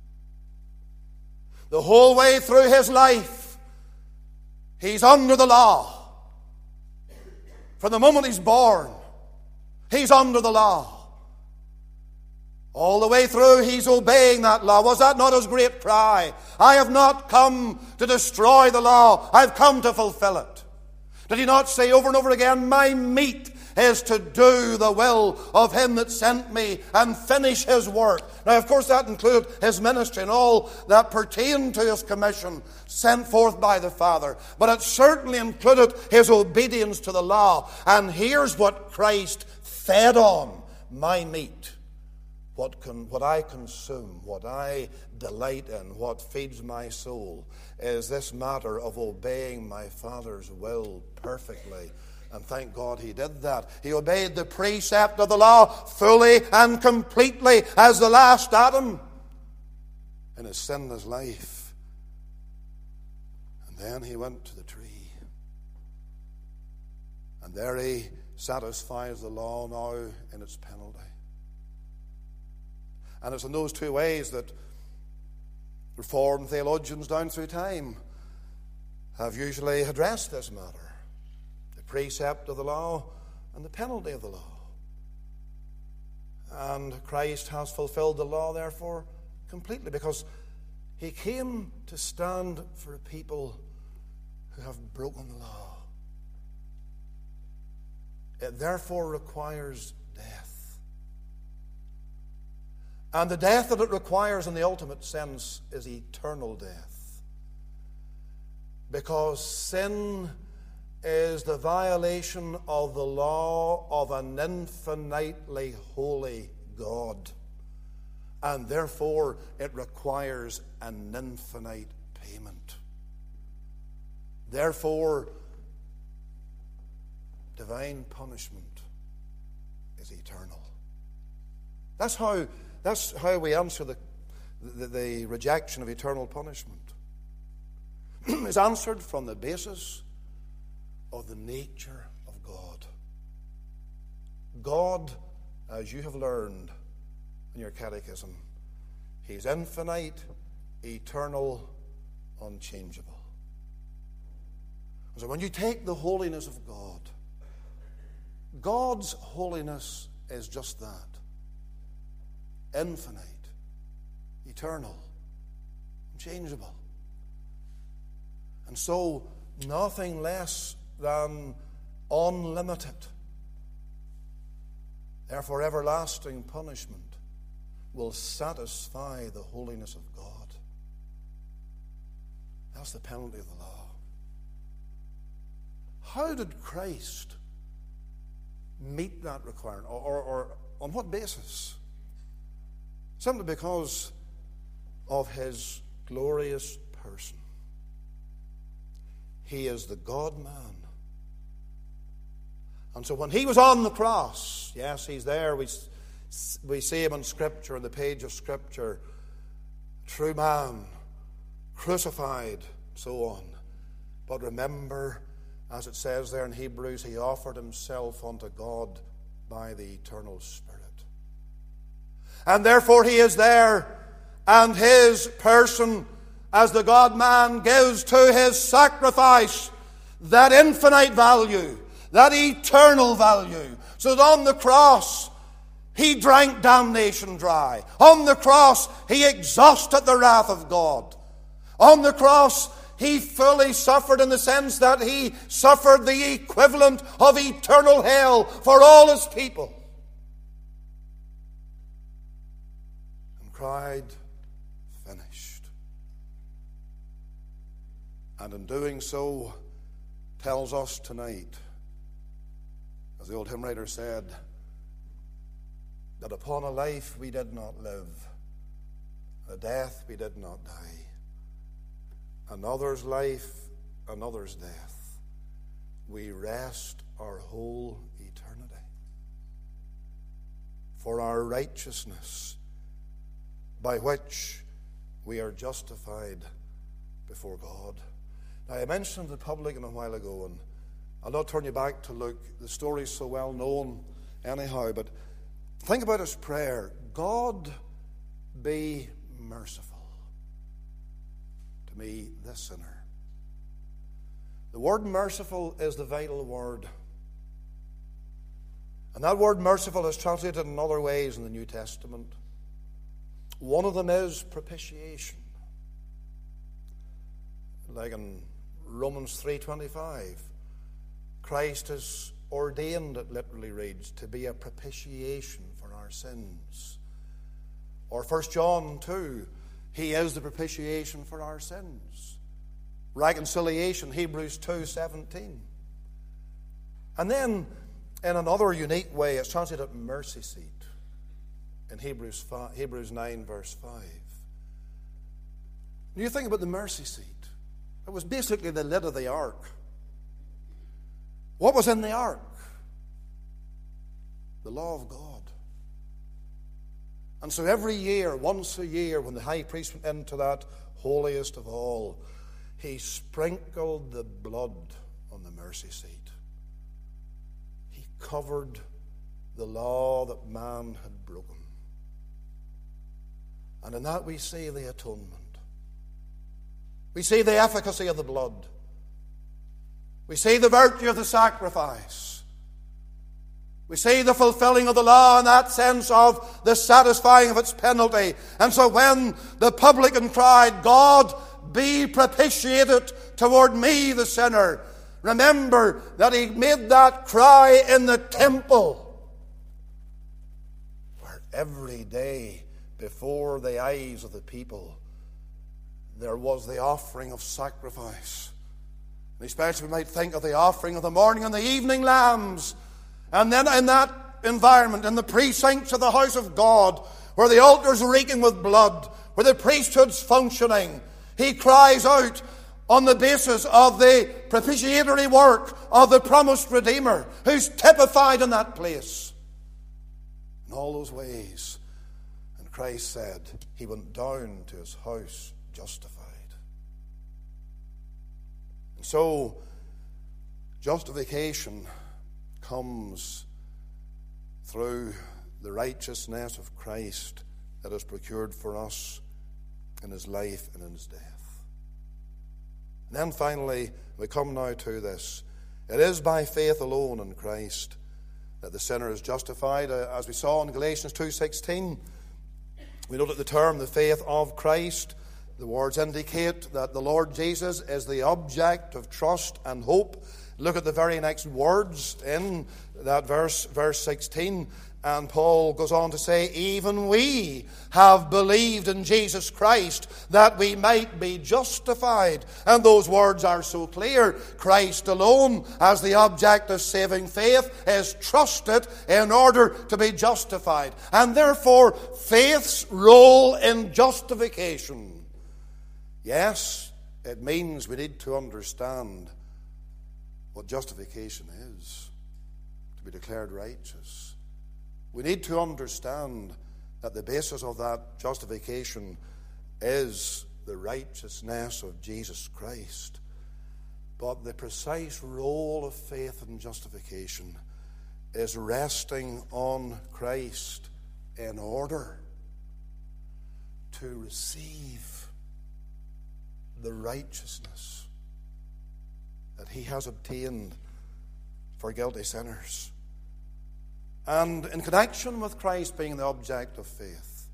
The whole way through his life, he's under the law. From the moment he's born, he's under the law. All the way through, he's obeying that law. Was that not his great cry? I have not come to destroy the law. I've come to fulfill it. Did he not say over and over again, my meat is to do the will of him that sent me and finish his work? Now, of course, that included his ministry and all that pertained to his commission sent forth by the Father. But it certainly included his obedience to the law. And here's what Christ fed on: my meat. What I consume, what I delight in, what feeds my soul, is this matter of obeying my Father's will perfectly. And thank God he did that. He obeyed the precept of the law fully and completely as the last Adam in his sinless life. And then he went to the tree. And there he satisfies the law now in its penalty. And it's in those two ways that Reformed theologians down through time have usually addressed this matter: the precept of the law and the penalty of the law. And Christ has fulfilled the law, therefore, completely, because he came to stand for a people who have broken the law. It therefore requires death. And the death that it requires in the ultimate sense is eternal death. Because sin is the violation of the law of an infinitely holy God. And therefore it requires an infinite payment. Therefore, divine punishment is eternal. That's how we answer the rejection of eternal punishment. It's answered from the basis of the nature of God. God, as you have learned in your catechism, he's infinite, eternal, unchangeable. So when you take the holiness of God, God's holiness is just that: infinite, eternal, unchangeable. And so nothing less than unlimited, therefore everlasting punishment will satisfy the holiness of God. That's the penalty of the law. How did Christ meet that requirement? Or on what basis? Simply because of his glorious person. He is the God-man. And so when he was on the cross, yes, he's there. We see him in Scripture, in the page of Scripture. True man, crucified, so on. But remember, as it says there in Hebrews, he offered himself unto God by the eternal Spirit. And therefore he is there, and his person as the God-man gives to his sacrifice that infinite value, that eternal value, so that on the cross he drank damnation dry. On the cross he exhausted the wrath of God. On the cross he fully suffered, in the sense that he suffered the equivalent of eternal hell for all his people. And cried, finished. And in doing so, tells us tonight, as the old hymn writer said, that upon a life we did not live, a death we did not die, another's life, another's death, we rest our whole eternity. For our righteousness, by which we are justified before God. Now, I mentioned the publican a while ago, and I'll not turn you back to Luke. The story's so well known anyhow, but think about his prayer. God, be merciful to me, this sinner. The word merciful is the vital word. And that word merciful is translated in other ways in the New Testament. One of them is propitiation. Like in Romans 3:25, Christ is ordained, it literally reads, to be a propitiation for our sins. Or 1 John 2, he is the propitiation for our sins. Reconciliation, Hebrews 2:17. And then, in another unique way, it's translated mercy seat in Hebrews 9, verse 5. When you think about the mercy seat, it was basically the lid of the ark. What was in the ark? The law of God. And so every year, once a year, when the high priest went into that holiest of all, he sprinkled the blood on the mercy seat. He covered the law that man had broken. And in that we see the atonement. We see the efficacy of the blood. We see the virtue of the sacrifice. We see the fulfilling of the law in that sense of the satisfying of its penalty. And so when the publican cried, God, be propitiated toward me, the sinner, remember that he made that cry in the temple, where every day before the eyes of the people there was the offering of sacrifice. And especially we might think of the offering of the morning and the evening lambs. And then in that environment, in the precincts of the house of God, where the altar's reeking with blood, where the priesthood's functioning, he cries out on the basis of the propitiatory work of the promised Redeemer, who's typified in that place. In all those ways. And Christ said he went down to his house justified. And so, justification comes through the righteousness of Christ that is procured for us in his life and in his death. And then finally, we come now to this. It is by faith alone in Christ that the sinner is justified. As we saw in Galatians 2:16, we note at the term, the faith of Christ. The words indicate that the Lord Jesus is the object of trust and hope. Look at the very next words in that verse 16. And Paul goes on to say, even we have believed in Jesus Christ that we might be justified. And those words are so clear. Christ alone, as the object of saving faith, is trusted in order to be justified. And therefore, faith's role in justification. Yes, it means we need to understand what justification is, to be declared righteous. We need to understand that the basis of that justification is the righteousness of Jesus Christ. But the precise role of faith in justification is resting on Christ in order to receive the righteousness that he has obtained for guilty sinners. And in connection with Christ being the object of faith,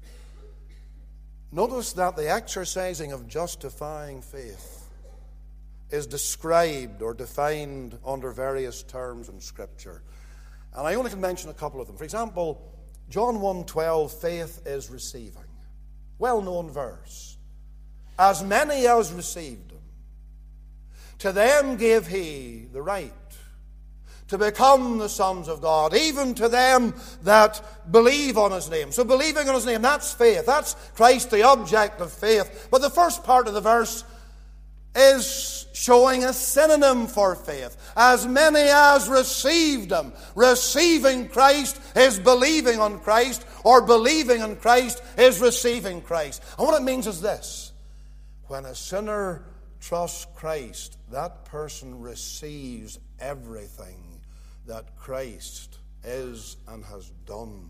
notice that the exercising of justifying faith is described or defined under various terms in Scripture. And I only can mention a couple of them. For example, John 1:12, faith is receiving. Well-known verse. As many as received him, to them gave he the right to become the sons of God, even to them that believe on his name. So believing on his name, that's faith. That's Christ, the object of faith. But the first part of the verse is showing a synonym for faith. As many as received him. Receiving Christ is believing on Christ, or believing in Christ is receiving Christ. And what it means is this. When a sinner trusts Christ, that person receives everything that Christ is and has done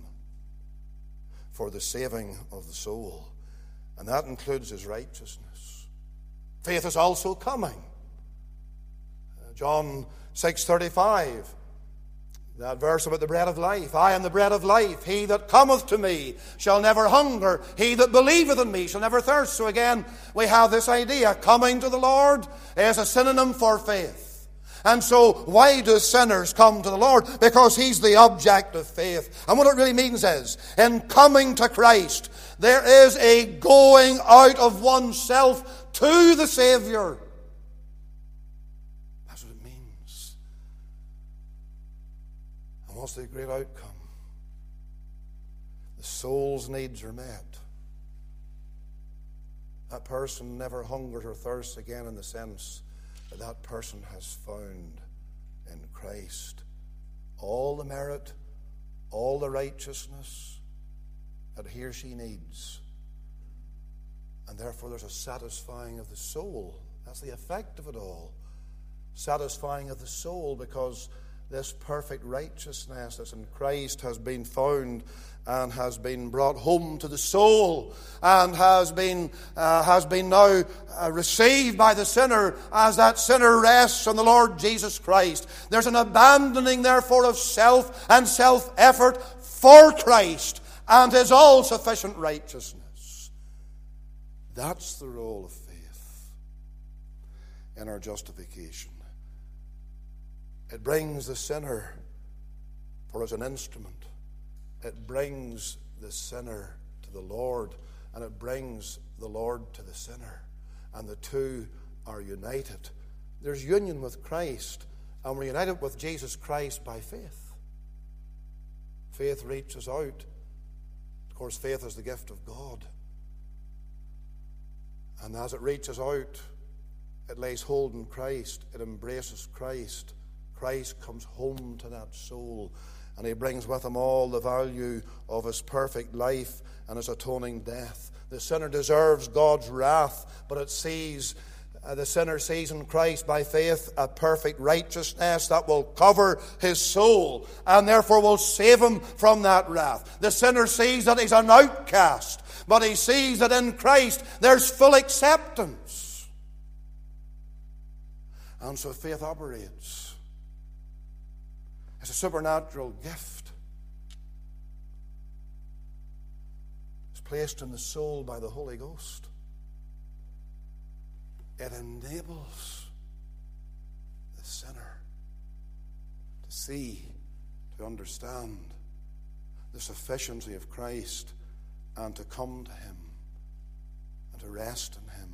for the saving of the soul. And that includes his righteousness. Faith is also coming. John 6:35. That verse about the bread of life. I am the bread of life. He that cometh to me shall never hunger. He that believeth in me shall never thirst. So again, we have this idea. Coming to the Lord is a synonym for faith. And so, why do sinners come to the Lord? Because he's the object of faith. And what it really means is, in coming to Christ, there is a going out of oneself to the Savior. What's the great outcome? The soul's needs are met. That person never hungers or thirsts again, in the sense that that person has found in Christ all the merit, all the righteousness that he or she needs. And therefore there's a satisfying of the soul. That's the effect of it all. Satisfying of the soul, because this perfect righteousness that's in Christ has been found and has been brought home to the soul and has been now received by the sinner as that sinner rests on the Lord Jesus Christ. There's an abandoning, therefore, of self and self-effort for Christ and His all-sufficient righteousness. That's the role of faith in our justification. It brings the sinner for as an instrument. It brings the sinner to the Lord, and it brings the Lord to the sinner. And the two are united. There's union with Christ, and we're united with Jesus Christ by faith. Faith reaches out. Of course, faith is the gift of God. And as it reaches out, it lays hold on Christ. It embraces Christ. Christ comes home to that soul, and He brings with Him all the value of His perfect life and His atoning death. The sinner deserves God's wrath, but the sinner sees in Christ by faith a perfect righteousness that will cover his soul and therefore will save him from that wrath. The sinner sees that he's an outcast, but he sees that in Christ there's full acceptance. And so faith operates. It's a supernatural gift. It's placed in the soul by the Holy Ghost. It enables the sinner to see, to understand the sufficiency of Christ and to come to Him and to rest in Him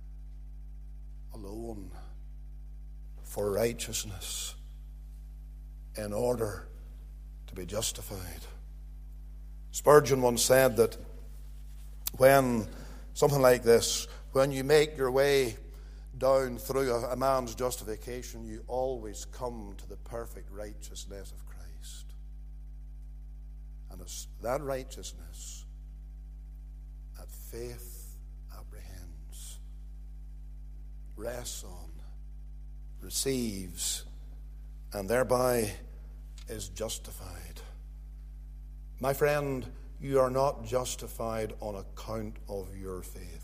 alone for righteousness in order to be justified. Spurgeon once said that when something like this, when you make your way down through a man's justification, you always come to the perfect righteousness of Christ. And it's that righteousness that faith apprehends, rests on, receives, and thereby is justified. My friend, you are not justified on account of your faith.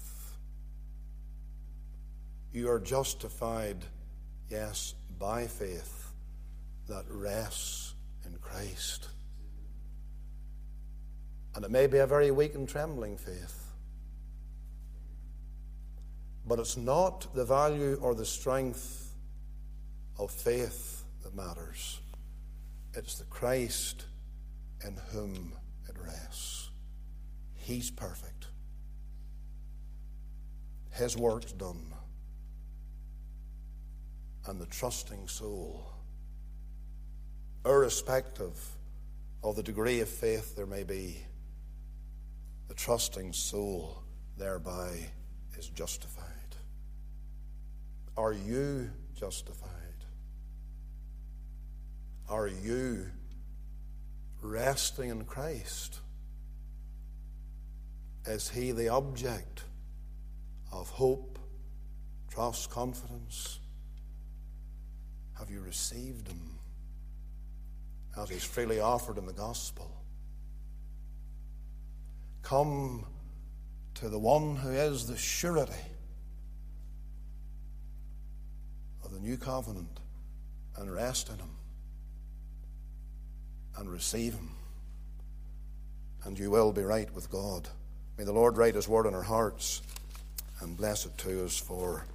You are justified, yes, by faith that rests in Christ. And it may be a very weak and trembling faith, but it's not the value or the strength of faith that matters. It's the Christ in whom it rests. He's perfect. His work's done. And the trusting soul, irrespective of the degree of faith there may be, the trusting soul thereby is justified. Are you justified? Are you resting in Christ? Is He the object of hope, trust, confidence? Have you received Him as He's freely offered in the gospel? Come to the one who is the surety of the new covenant and rest in Him and receive Him, and you will be right with God. May the Lord write His word in our hearts and bless it to us for